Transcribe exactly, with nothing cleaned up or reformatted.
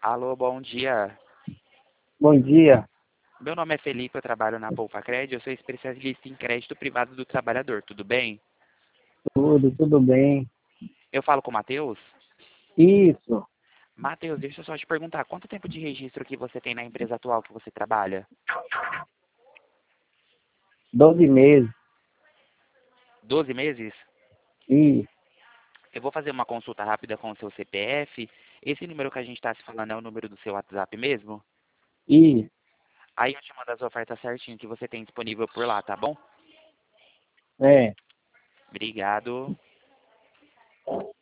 Alô, bom dia. Bom dia. Meu nome é Felipe, eu trabalho na Poupa Crédito, eu sou especialista em crédito privado do trabalhador, tudo bem? Tudo, tudo bem. Eu falo com o Matheus? Isso, Matheus, deixa eu só te perguntar, quanto tempo de registro que você tem na empresa atual que você trabalha? doze meses. Doze meses? Isso, Eu vou fazer uma consulta rápida com o seu C P F. Esse número que a gente está se falando é o número do seu WhatsApp mesmo? isso. Aí eu te mando as ofertas certinho que você tem disponível por lá, tá bom? É. Obrigado.